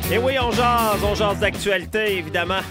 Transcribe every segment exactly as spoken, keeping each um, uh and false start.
Et oui, on jase, on jase d'actualité, évidemment.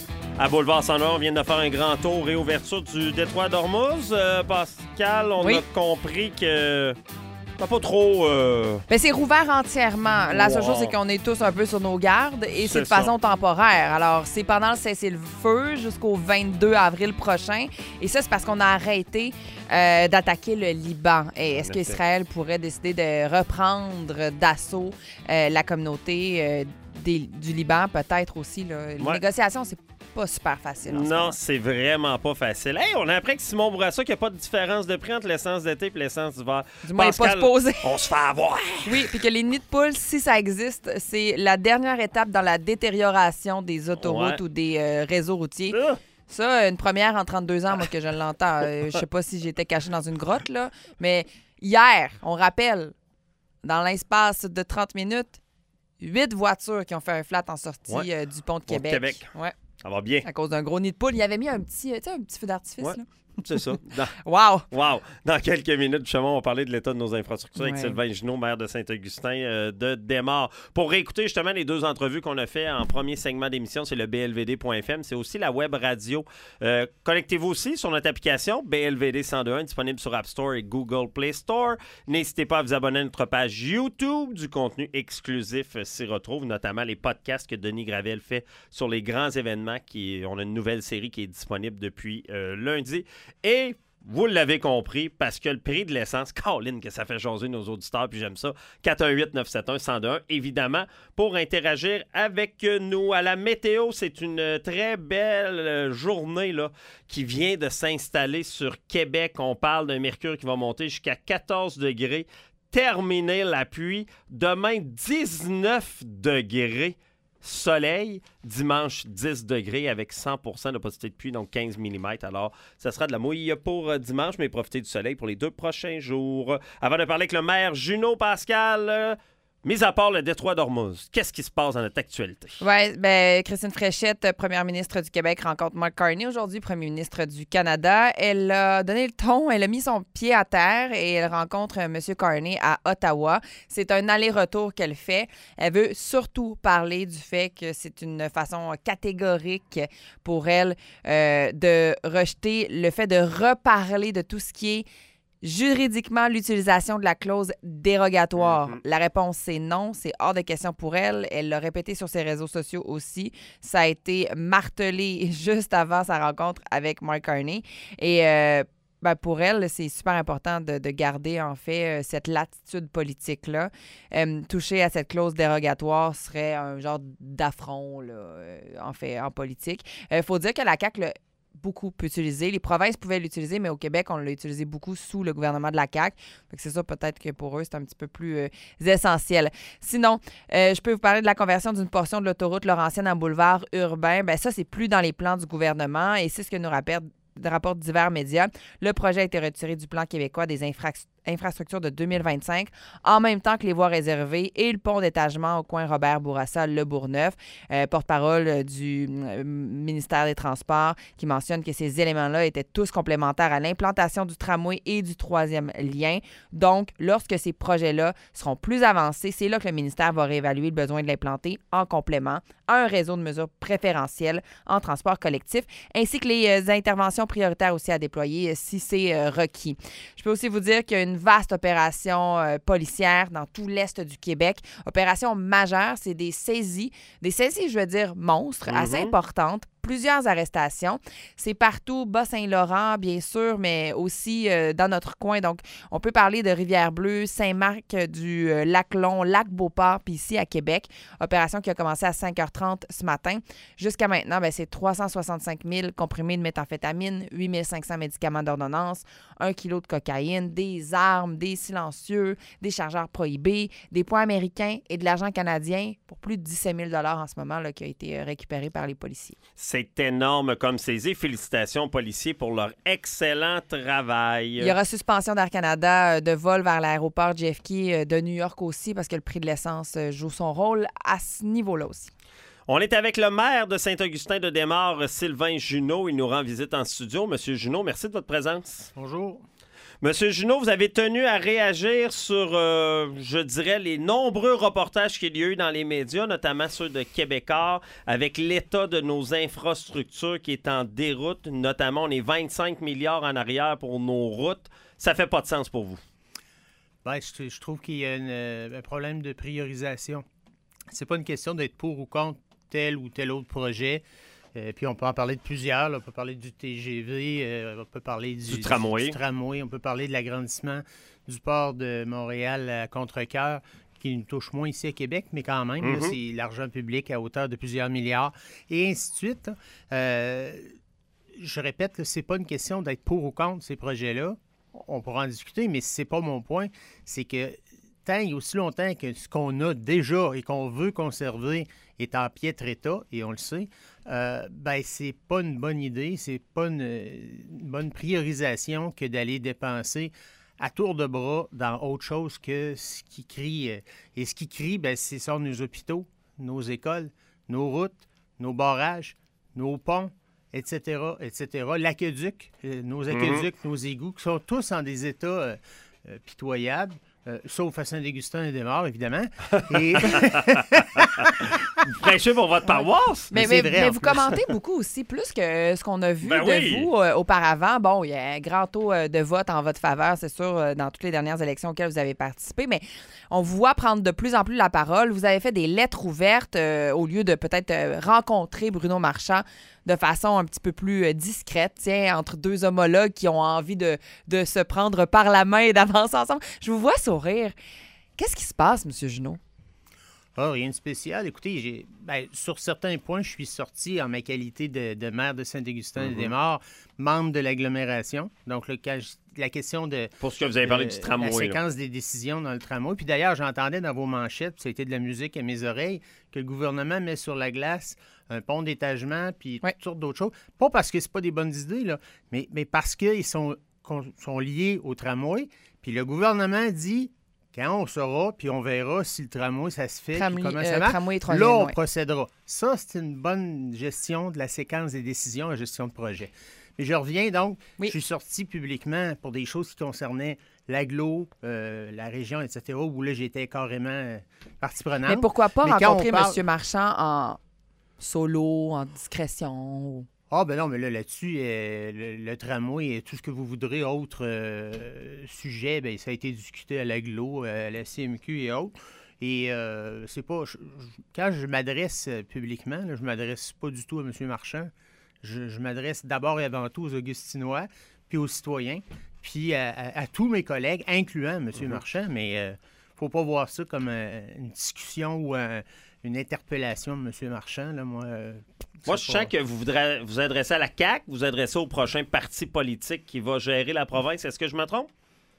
À Boulevard cent un, on vient de faire un grand tour, réouverture du détroit d'Ormuz. Euh, Pascal, on oui. a compris que c'est pas trop... Euh... Ben, c'est rouvert entièrement. La seule Wow. chose, c'est qu'on est tous un peu sur nos gardes et c'est, C'est de ça. façon temporaire. Alors, c'est pendant le cessez-le-feu jusqu'au vingt-deux avril prochain. Et ça, c'est parce qu'on a arrêté euh, d'attaquer le Liban. Et est-ce En qu'Israël pourrait décider de reprendre d'assaut euh, la communauté euh, des, du Liban? Peut-être aussi. Là. Les Ouais. négociations, c'est pas super facile. En ce Non, moment. c'est vraiment pas facile. Hey, on a appris que Simon Bourassa qu'il n'y a pas de différence de prix entre l'essence d'été et l'essence d'hiver. Du moins, il n'est pas Pascal, supposé. on se fait avoir. Oui, puis que les nids de poules, si ça existe, c'est la dernière étape dans la détérioration des autoroutes Ouais. ou des euh, réseaux routiers. Ah, Ça, une première en trente-deux ans, moi, que je l'entends. Euh, je sais pas si j'étais cachée dans une grotte, là. Mais hier, on rappelle, dans l'espace de trente minutes, huit voitures qui ont fait un flat en sortie Ouais. euh, du pont de Pont de Québec. Québec. Ouais, ça va bien. à cause d'un gros nid de poule. Il y avait mis un petit, euh, tu sais, un petit feu d'artifice, Ouais. là. C'est ça. Dans... Wow! Wow! Dans quelques minutes, justement, on va parler de l'état de nos infrastructures avec Ouais. Sylvain Junot, maire de Saint-Augustin euh, de Desmaures. Pour réécouter justement les deux entrevues qu'on a fait en premier segment d'émission, c'est le b l v d point f m. C'est aussi la web radio. Euh, connectez-vous aussi sur notre application B L V D cent deux point un, disponible sur App Store et Google Play Store. N'hésitez pas à vous abonner à notre page YouTube. Du contenu exclusif euh, s'y retrouve, notamment les podcasts que Denis Gravel fait sur les grands événements. Qui, on a une nouvelle série qui est disponible depuis euh, lundi. Et vous l'avez compris, parce que le prix de l'essence, Caroline, que ça fait jaser nos auditeurs, puis j'aime ça, quatre un huit neuf sept un un zéro un, évidemment, pour interagir avec nous. À la météo, c'est une très belle journée là, qui vient de s'installer sur Québec. On parle d'un mercure qui va monter jusqu'à quatorze degrés. Terminer la pluie. Demain, dix-neuf degrés. Soleil, dimanche dix degrés avec cent pour cent de possibilité de pluie, donc quinze millimètres. Alors, ça sera de la mouille pour euh, dimanche, mais profitez du soleil pour les deux prochains jours. Avant de parler avec le maire Junot, Pascal, euh, mis à part le détroit d'Ormuz, qu'est-ce qui se passe dans notre actualité? Oui, ben, Christine Fréchette, première ministre du Québec, rencontre Mark Carney aujourd'hui, premier ministre du Canada. Elle a donné le ton, elle a mis son pied à terre et elle rencontre M. Carney à Ottawa. C'est un aller-retour qu'elle fait. Elle veut surtout parler du fait que c'est une façon catégorique pour elle euh, de rejeter le fait de reparler de tout ce qui est juridiquement l'utilisation de la clause dérogatoire. Mm-hmm. La réponse, c'est non. C'est hors de question pour elle. Elle l'a répété sur ses réseaux sociaux aussi. Ça a été martelé juste avant sa rencontre avec Mark Carney. Et euh, ben pour elle, c'est super important de, de garder, en fait, cette latitude politique-là. Euh, toucher à cette clause dérogatoire serait un genre d'affront, là, euh, en fait, en politique. Il euh, faut dire que la C A Q l'a beaucoup utilisé. Les provinces pouvaient l'utiliser, mais au Québec, on l'a utilisé beaucoup sous le gouvernement de la C A Q. Fait que c'est ça, peut-être que pour eux, c'est un petit peu plus euh, essentiel. Sinon, euh, je peux vous parler de la conversion d'une portion de l'autoroute Laurentienne en boulevard urbain. Ben ça, c'est plus dans les plans du gouvernement et c'est ce que nous rappelle rapportent divers médias. Le projet a été retiré du plan québécois des infra- infrastructures de deux mille vingt-cinq, en même temps que les voies réservées et le pont d'étagement au coin Robert Bourassa-Le Bourgneuf. Euh, porte-parole du euh, ministère des Transports qui mentionne que ces éléments-là étaient tous complémentaires à l'implantation du tramway et du troisième lien. Donc, lorsque ces projets-là seront plus avancés, c'est là que le ministère va réévaluer le besoin de l'implanter en complément à un réseau de mesures préférentielles en transport collectif, ainsi que les euh, interventions prioritaires aussi à déployer euh, si c'est euh, requis. Je peux aussi vous dire qu'il y a une vaste opération euh, policière dans tout l'est du Québec. Opération majeure, c'est des saisies, des saisies, je veux dire, monstres, Mm-hmm. assez importantes. Plusieurs arrestations. C'est partout, Bas-Saint-Laurent, bien sûr, mais aussi euh, dans notre coin. Donc, on peut parler de Rivière-Bleue, Saint-Marc, du euh, Lac-Long, Lac-Beauport, puis ici à Québec. Opération qui a commencé à cinq heures trente ce matin. Jusqu'à maintenant, ben, c'est trois cent soixante-cinq mille comprimés de méthamphétamine, huit mille cinq cents médicaments d'ordonnance, un kilo de cocaïne, des armes, des silencieux, des chargeurs prohibés, des points américains et de l'argent canadien pour plus de dix-sept mille dollars en ce moment là, qui a été euh, récupéré par les policiers. C'est énorme comme saisie. Félicitations aux policiers pour leur excellent travail. Il y aura suspension d'Air Canada euh, de vol vers l'aéroport J F K euh, de New York aussi parce que le prix de l'essence euh, joue son rôle à ce niveau-là aussi. On est avec le maire de Saint-Augustin de Desmaures, Sylvain Junot. Il nous rend visite en studio. Monsieur Junot, merci de votre présence. Bonjour. Monsieur Junot, vous avez tenu à réagir sur, euh, je dirais, les nombreux reportages qu'il y a eu dans les médias, notamment ceux de Québécois, avec l'état de nos infrastructures qui est en déroute. Notamment, on est vingt-cinq milliards en arrière pour nos routes. Ça fait pas de sens pour vous? Bien, je, je trouve qu'il y a une, un problème de priorisation. C'est pas une question d'être pour ou contre tel ou tel autre projet. Euh, puis on peut en parler de plusieurs. Là. On peut parler du T G V, euh, on peut parler du, du, tramway. du, du tramway, on peut parler de l'agrandissement du port de Montréal à Contrecœur, qui nous touche moins ici à Québec, mais quand même, mm-hmm. là, c'est l'argent public à hauteur de plusieurs milliards, et ainsi de suite. Euh, je répète que c'est pas une question d'être pour ou contre ces projets-là. On pourra en discuter, mais c'est pas mon point. C'est que tant et aussi longtemps que ce qu'on a déjà et qu'on veut conserver est en piètre état, et on le sait, euh, ben c'est pas une bonne idée, c'est pas une, une bonne priorisation que d'aller dépenser à tour de bras dans autre chose que ce qui crie. Et ce qui crie, ben, c'est ça, nos hôpitaux, nos écoles, nos routes, nos barrages, nos ponts, et cetera, et cetera. L'aqueduc, euh, nos aqueducs, mmh. nos égouts, qui sont tous en des états euh, euh, pitoyables. Euh, sauf à Saint-Augustin et des Morts, évidemment. Et... vous prêchez pour votre paroisse? Mais, mais, mais, vrai, mais vous commentez beaucoup aussi, plus que ce qu'on a vu ben de oui. vous euh, auparavant. Bon, il y a un grand taux euh, de vote en votre faveur, c'est sûr, euh, dans toutes les dernières élections auxquelles vous avez participé, mais on vous voit prendre de plus en plus la parole. Vous avez fait des lettres ouvertes euh, au lieu de peut-être euh, rencontrer Bruno Marchand de façon un petit peu plus euh, discrète, tiens, entre deux homologues qui ont envie de, de se prendre par la main et d'avancer ensemble. Je vous vois sourire. Qu'est-ce qui se passe, M. Junot? Oh, rien de spécial. Écoutez, j'ai, ben, sur certains points, je suis sorti en ma qualité de, de maire de Saint-Augustin-des-Morts, mm-hmm. membre de l'agglomération. Donc, le, la question de... Pour ce que vous avez parlé de, du tramway. La séquence là. des décisions dans le tramway. Puis d'ailleurs, j'entendais dans vos manchettes, puis ça a été de la musique à mes oreilles, que le gouvernement met sur la glace un pont d'étagement, puis ouais. toutes sortes d'autres choses. Pas parce que c'est pas des bonnes idées, là, mais, mais parce qu'ils sont, sont liés au tramway. Puis le gouvernement dit... Quand on saura, puis on verra si le tramway, ça se fait, Tramli, puis comment euh, ça marche, tramway, là, on ouais. procédera. Ça, c'est une bonne gestion de la séquence des décisions, la gestion de projet. Mais je reviens donc, oui. je suis sorti publiquement pour des choses qui concernaient l'agglo, euh, la région, et cetera, où là, j'étais carrément euh, partie prenante. Mais pourquoi pas Mais rencontrer parle... M. Marchand en solo, en discrétion? Ah, ben non, mais là, là-dessus, euh, le, le tramway et tout ce que vous voudrez, autre euh, sujet, bien, ça a été discuté à l'agglo, à la C M Q et autres. Et euh, c'est pas... Je, je, quand je m'adresse publiquement, là, je m'adresse pas du tout à M. Marchand. Je, je m'adresse d'abord et avant tout aux Augustinois, puis aux citoyens, puis à, à, à tous mes collègues, incluant M. Mm-hmm. Marchand, mais il euh, ne faut pas voir ça comme euh, une discussion ou un, une interpellation de M. Marchand. Là, moi, euh, moi je pas... sens que vous voudrez vous adresser à la C A Q, vous adressez au prochain parti politique qui va gérer la province. Est-ce que je me trompe?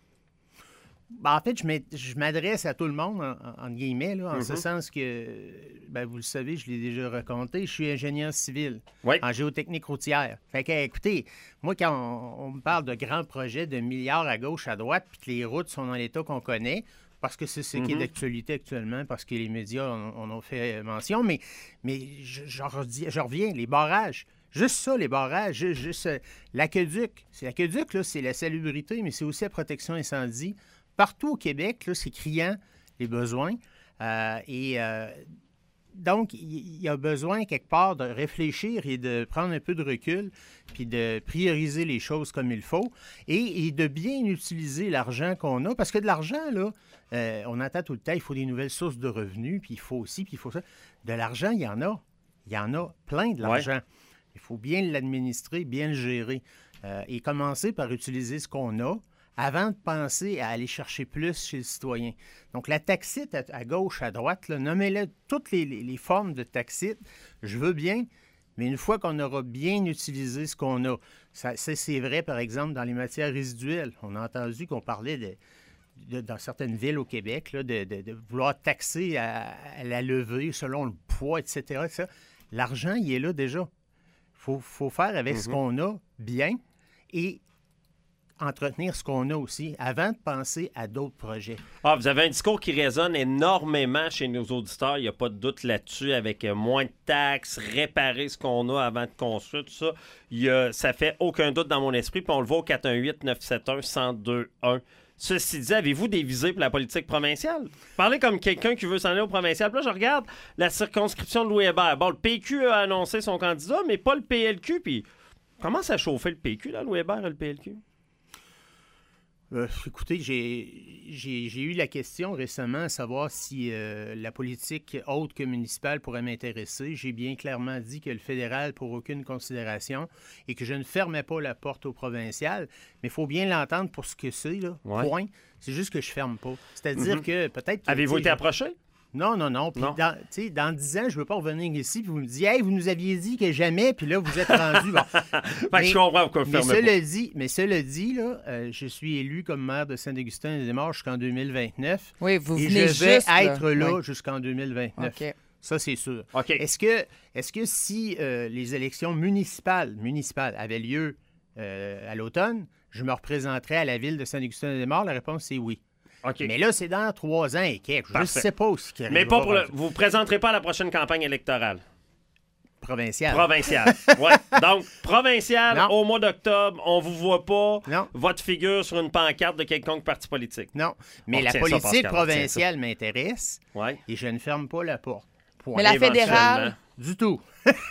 Ben, en fait, je m'adresse à tout le monde, en, en guillemets, là, en mm-hmm. ce sens que, ben, vous le savez, je l'ai déjà raconté, je suis ingénieur civil oui. en géotechnique routière. Fait que, écoutez, moi, quand on, on me parle de grands projets de milliards à gauche, à droite, puis que les routes sont dans l'état qu'on connaît, parce que c'est ce mm-hmm. qui est d'actualité actuellement, parce que les médias en, en ont fait mention, mais, mais je, je, redis, je reviens, les barrages. Juste ça, les barrages, juste, juste euh, l'aqueduc. L'aqueduc, là, c'est la salubrité, mais c'est aussi la protection incendie. Partout au Québec, là, c'est criant, les besoins. Euh, et euh, donc, il y a besoin, quelque part, de réfléchir et de prendre un peu de recul, puis de prioriser les choses comme il faut, et, et de bien utiliser l'argent qu'on a. Parce que de l'argent, là, euh, on entend tout le temps, il faut des nouvelles sources de revenus, puis il faut aussi, puis il faut ça. De l'argent, il y en a. Il y en a plein de l'argent. Ouais. Il faut bien l'administrer, bien le gérer. Euh, et commencer par utiliser ce qu'on a, avant de penser à aller chercher plus chez le citoyen. Donc, la taxite à, à gauche, à droite, là, nommez-le toutes les, les, les formes de taxite, je veux bien, mais une fois qu'on aura bien utilisé ce qu'on a, ça, ça, c'est vrai, par exemple, dans les matières résiduelles. On a entendu qu'on parlait de, de, dans certaines villes au Québec, là, de, de, de vouloir taxer à, à la levée selon le poids, et cetera. Et cetera. L'argent, il est là déjà. Il faut, faut faire avec mm-hmm. ce qu'on a bien et entretenir ce qu'on a aussi avant de penser à d'autres projets. Ah, vous avez un discours qui résonne énormément chez nos auditeurs, il n'y a pas de doute là-dessus, avec euh, moins de taxes, réparer ce qu'on a avant de construire, tout ça. Il y a, ça fait aucun doute dans mon esprit, puis on le voit au quatre un huit neuf sept un un zéro deux un. Ceci dit, avez-vous des visées pour la politique provinciale? Parlez comme quelqu'un qui veut s'en aller au provincial. Puis là, je regarde la circonscription de Louis Hébert. Bon, le P Q a annoncé son candidat, mais pas le P L Q. Puis commence à chauffer le P Q, là, Louis Hébert et le P L Q? Euh, écoutez, j'ai, j'ai, j'ai eu la question récemment à savoir si euh, la politique autre que municipale pourrait m'intéresser. J'ai bien clairement dit que le fédéral pour aucune considération et que je ne fermais pas la porte au provincial. Mais il faut bien l'entendre pour ce que c'est, là. Ouais. Point. C'est juste que je ferme pas. C'est-à-dire Mm-hmm. que peut-être... que, Avez-vous été je... approché? Non, non, non. Puis Non. dans, tu sais, dans dix ans, je ne veux pas revenir ici puis vous me dites, hey, vous nous aviez dit que jamais, puis là, vous êtes rendu. Bon. Fait que Mais- je comprends pourquoi vous Mais fermez cela dit, mais cela dit là, euh, je suis élu comme maire de Saint-Augustin-des-Desmaures jusqu'en deux mille vingt-neuf. Oui, vous Et venez je vais juste, être là Oui. jusqu'en deux mille vingt-neuf. OK. Ça, c'est sûr. OK. Est-ce que, est-ce que si euh, les élections municipales, municipales avaient lieu euh, à l'automne, je me représenterais à la ville de Saint-Augustin-des-Desmaures? La réponse, c'est oui. OK. Mais là, c'est dans trois ans et quelques. Je ne Parfait. sais pas aussi qui Mais pas arrivera pour le... rendu- Vous ne vous présenterez pas à la prochaine campagne électorale. provincial. Provinciale. Ouais. Donc, provinciale, Non. au mois d'octobre, on vous voit pas. Non. Votre figure sur une pancarte de quelconque parti politique. Non. Mais On la retient ça, politique Pascal, on retient provinciale m'intéresse Ouais. et je ne ferme pas la porte. Point. Mais la Éventuellement. fédérale, Du tout.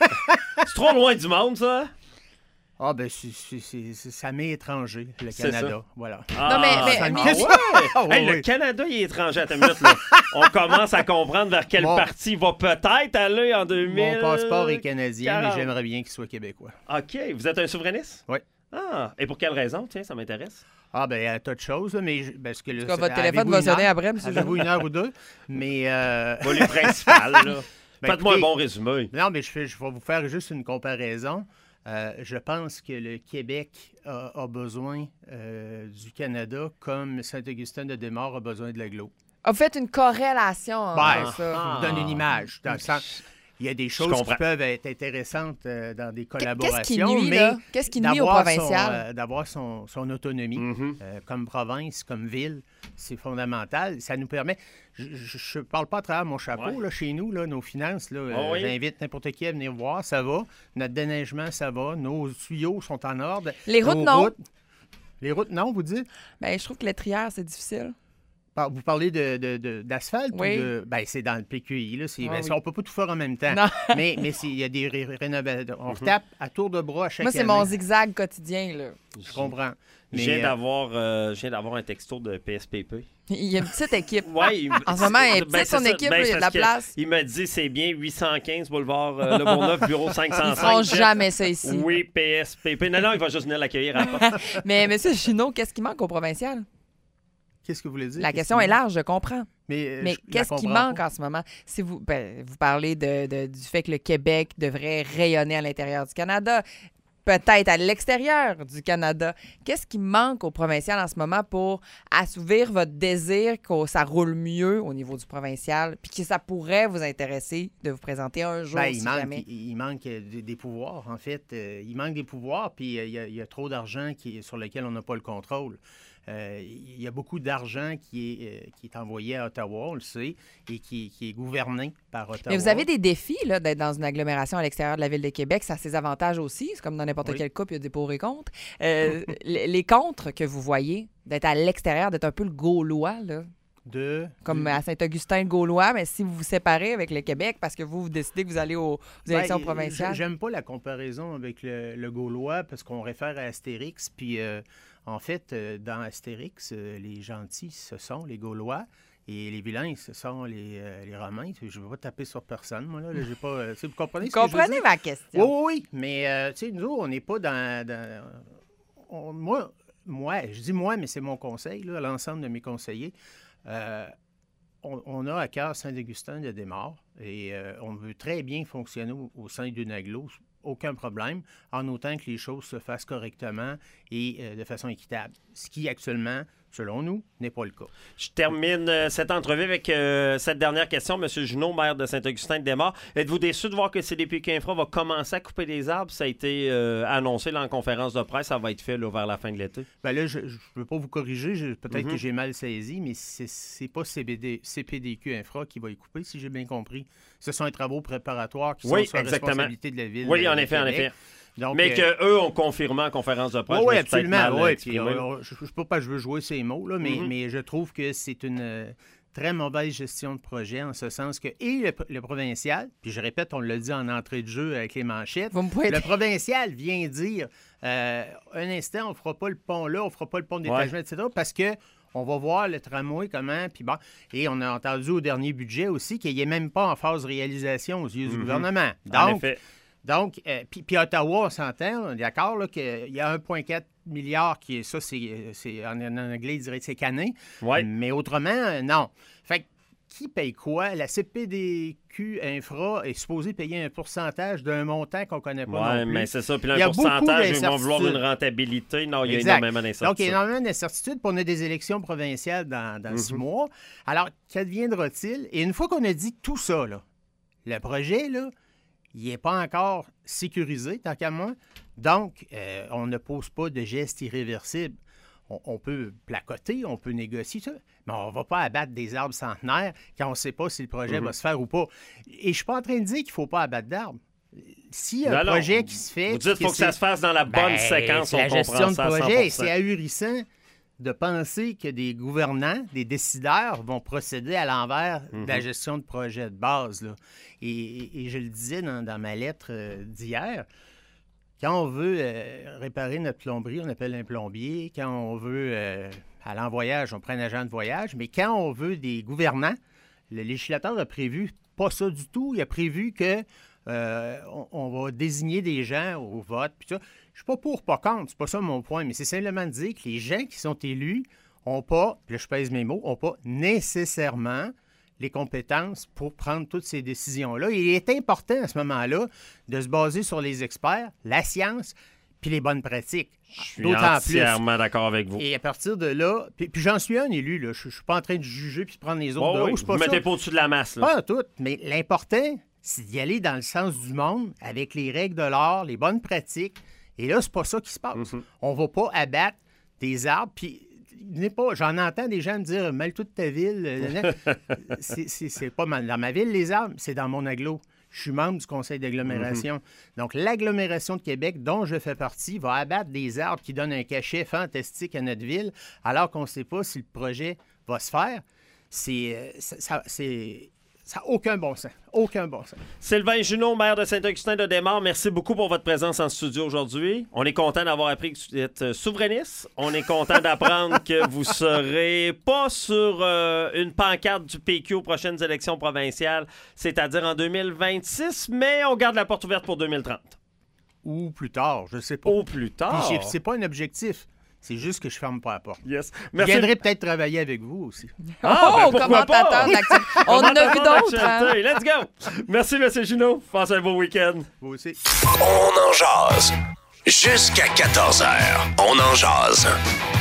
C'est trop loin du monde, ça? Ah, ben, c'est, c'est, c'est, c'est- ça m'est étranger, le C'est Canada. ça. Voilà. Ah, mais- mais- ça me- mais- Ah ouais! Ah, Hey, ouais. le Canada, il est étranger. Attends une minute, là. On commence à comprendre vers quel Bon. parti il va peut-être aller en deux mille. Mon passeport est canadien, quarante. mais j'aimerais bien qu'il soit québécois. OK. Vous êtes un souverainiste? Oui. Ah. Et pour quelle raison? Tiens, ça m'intéresse. Ah, ben, à tas de choses, là, mais... je- Parce que, là, en tout cas, c'est- votre téléphone avez-vous va une sonner heure? après, M. Avez-vous une heure ou deux? Mais... euh, Pas les principales, là. Ben, Faites-moi un écoutez- bon résumé. Non, mais je, fais- je vais vous faire juste une comparaison. Euh, je pense que le Québec a, a besoin euh, du Canada comme Saint-Augustin-de-Desmaures a besoin de l'Aglo. a fait une corrélation entre Ben, ça. je vous donne une image. Dans le sens, il y a des choses qui comprends. peuvent être intéressantes euh, dans des Qu'est-ce qui collaborations, nuit, mais là? Qu'est-ce qui nuit au d'avoir provincial? son, euh, d'avoir son, son autonomie Mhm. euh, comme province, comme ville, c'est fondamental. Ça nous permet... Je ne parle pas à travers mon chapeau. Ouais. Là, chez nous, là, nos finances, là, Ah euh, oui. j'invite n'importe qui à venir voir, ça va. Notre déneigement, ça va. Nos tuyaux sont en ordre. Les routes, Nos non. routes- Les routes, non, vous dites? Ben, je trouve que l'étrière, c'est difficile. Par- Vous parlez de, de- de- d'asphalte Oui. ou de... Ben, c'est dans le P Q I. Là, c'est... Ah ben, oui. ça, on peut pas tout faire en même temps. Non. mais mais c'est- il y a des ré- rénovations. On retape à tour de bras à chaque Moi, c'est année. mon zigzag quotidien, là. Je comprends. Je Mais, viens euh, d'avoir, euh, je viens d'avoir un texto de P S P P. Il y a une petite équipe. Ouais, il- En ce moment, elle est ben, petite, c'est son ça. équipe, Ben, là, il y c'est a de la parce que place. Il me dit c'est bien huit cent quinze boulevard euh, Le Bourgneuf, bureau cinq cent Ils cinq. feront chef. jamais ça ici. Oui, P S P P. Non, non, il va juste venir l'accueillir à la porte. Mais, M. Chino, qu'est-ce qui manque au provincial? Qu'est-ce que vous voulez dire? La Qu'est-ce question qui est manque? large, je comprends. Mais, euh, Mais je la qu'est-ce qui comprends manque pas. en ce moment? Si vous, ben, vous parlez de, de- du fait que le Québec devrait rayonner à l'intérieur du Canada, peut-être à l'extérieur du Canada. Qu'est-ce qui manque au provincial en ce moment pour assouvir votre désir que ça roule mieux au niveau du provincial, puis que ça pourrait vous intéresser de vous présenter un jour, Ben, si il, manque, jamais? il, il manque euh, des, des pouvoirs, en fait. Euh, il manque des pouvoirs, puis euh, il y a, il y a trop d'argent qui, sur lequel on n'a pas le contrôle. Euh, il y a beaucoup d'argent qui est, euh, qui est envoyé à Ottawa, on le sait, et qui, qui est gouverné par Ottawa. Mais vous avez des défis là, d'être dans une agglomération à l'extérieur de la ville de Québec. Ça a ses avantages aussi. C'est comme dans n'importe Oui. quel couple, il y a des pour et contre. Euh, les, les contres que vous voyez, d'être à l'extérieur, d'être un peu le Gaulois, là, De, comme de- à Saint-Augustin le Gaulois, mais si vous vous séparez avec le Québec parce que vous, vous décidez que vous allez aux, aux élections Ben, provinciales. j'- J'aime pas la comparaison avec le, le Gaulois parce qu'on réfère à Astérix. Puis, euh, en fait, euh, dans Astérix, euh, les gentils, ce sont les Gaulois. Et les vilains, ce sont les, euh, les Romains. Je ne veux pas taper sur personne, moi. Là, j'ai pas, euh, tu sais, vous comprenez Vous ce que je veux comprenez dire? ma question? Oui, oui, oui. Mais, euh, tu sais, nous, on n'est pas dans... dans- on- moi, moi, je dis moi, mais c'est mon conseil, là, à l'ensemble de mes conseillers. Euh, on, on a à cœur Saint-Augustin-de-Desmaures et euh, on veut très bien fonctionner au, au sein d'une agglo, aucun problème, en autant que les choses se fassent correctement et euh, de façon équitable. Ce qui, actuellement, selon nous, n'est pas le cas. Je termine euh, cette entrevue avec euh, cette dernière question. M. Junot, maire de Saint-Augustin-de-Desmaures, êtes-vous déçu de voir que C D P Q Infra va commencer à couper des arbres? Ça a été euh, annoncé là, en conférence de presse. Ça va être fait là, vers la fin de l'été. Bien là, je ne veux pas vous corriger. Je, peut-être Mm-hmm. que j'ai mal saisi, mais c'est, c'est pas C B D, C P D Q Infra qui va y couper, si j'ai bien compris. Ce sont les travaux préparatoires qui Oui, sont sur la exactement. responsabilité de la Ville. Oui, de, en de effet, en Québec. effet. Donc, Mais euh, qu'eux ont confirmé en conférence de presse. oui, je me suis absolument. peut-être mal Oui, exprimé, puis, là. euh, je ne sais pas, je veux jouer ces mots, là, mais, Mm-hmm. mais je trouve que c'est une euh, très mauvaise gestion de projet, en ce sens que, et le, le provincial, puis je répète, on l'a dit en entrée de jeu avec les manchettes, Vous me pouvez... le provincial vient dire euh, un instant, on ne fera pas le pont là, on ne fera pas le pont de détachement, Ouais. et cetera, parce que on va voir le tramway, comment, puis bon. Et on a entendu au dernier budget aussi qu'il n'est même pas en phase de réalisation aux yeux du Mm-hmm. gouvernement. En Donc, effet. donc, euh, puis, puis Ottawa, on s'entend, on est d'accord, là, qu'il y a un virgule quatre milliard qui est ça, c'est, c'est en, en anglais, ils diraient que c'est cané. Ouais. Mais autrement, euh, non. Fait que qui paye quoi? La C P D Q Infra est supposée payer un pourcentage d'un montant qu'on ne connaît pas Oui, non plus. mais c'est ça. Puis là, Il y un a beaucoup pourcentage, ils vont vouloir d'incertitudes. une rentabilité. Non, il y a Exact. énormément Donc, il y a d'incertitudes. énormément d'incertitudes, puis on a des élections provinciales dans, dans six mois. Alors, qu'adviendra-t-il? Et une fois qu'on a dit tout ça, là, le projet, là, il n'est pas encore sécurisé, tant qu'à moi. Donc, euh, on ne pose pas de gestes irréversibles. On, on peut placoter, on peut négocier ça, mais on ne va pas abattre des arbres centenaires quand on ne sait pas si le projet Mhm. va se faire ou pas. Et je ne suis pas en train de dire qu'il ne faut pas abattre d'arbres. S'il y a un Non, non. projet qui se fait... Vous dites qu'il faut que ça se fasse dans la bonne Ben, séquence. c'est On la gestion comprend de ça à cent projet. pour cent. C'est ahurissant de penser que des gouvernants, des décideurs vont procéder à l'envers de la Mhm. gestion de projet de base. Là. Et, et- et je le disais dans, dans ma lettre euh, d'hier, quand on veut euh, réparer notre plomberie, on appelle un plombier. Quand on veut euh, aller en voyage, on prend un agent de voyage. Mais quand on veut des gouvernants, le législateur a prévu pas ça du tout. Il a prévu que euh, on, on va désigner des gens au vote. Puis ça. Je suis pas pour, pas contre, c'est pas ça mon point, mais c'est simplement de dire que les gens qui sont élus n'ont pas, puis là je pèse mes mots, n'ont pas nécessairement les compétences pour prendre toutes ces décisions-là. Et il est important à ce moment-là de se baser sur les experts, la science, puis les bonnes pratiques. Je suis D'autant entièrement d'accord avec vous. Et à partir de là, puis, puis j'en suis un élu, là. Je ne suis pas en train de juger puis de prendre les autres Oh, de oui, haut, c'est pas vous ça. mettez pas au-dessus de la masse. Là. Pas en tout, mais l'important, c'est d'y aller dans le sens du monde, avec les règles de l'art, les bonnes pratiques. Et là, c'est pas ça qui se passe. Mm-hmm. On va pas abattre des arbres, puis n'est pas, j'en entends des gens me dire « Mêle toute ta ville. » c'est, c'est, c'est pas mal. Dans ma ville, les arbres, c'est dans mon agglo. Je suis membre du conseil d'agglomération. Mm-hmm. Donc, l'agglomération de Québec, dont je fais partie, va abattre des arbres qui donnent un cachet fantastique à notre ville, alors qu'on ne sait pas si le projet va se faire. C'est... Ça, ça, c'est Ça n'a aucun bon sens. Aucun bon sens. Sylvain Junot, maire de Saint-Augustin-de-Desmaures, merci beaucoup pour votre présence en studio aujourd'hui. On est content d'avoir appris que vous êtes souverainiste. On est content d'apprendre que vous serez pas sur euh, une pancarte du P Q aux prochaines élections provinciales, c'est-à-dire en deux mille vingt-six, mais on garde la porte ouverte pour deux mille trente. Ou plus tard, je ne sais pas. Au plus tard. Puis j'ai- c'est pas un objectif. C'est juste que je ferme pas la porte. Yes. Je Merci. viendrai peut-être travailler avec vous aussi. Ah, ben oh, pourquoi commentateur pas? de l'actualité. On en a vu Commentateur d'autres. hein? d'actualité. Let's go. Merci, M. Junot. Passez un beau week-end. Vous aussi. On en jase. Jusqu'à quatorze heures, on en jase.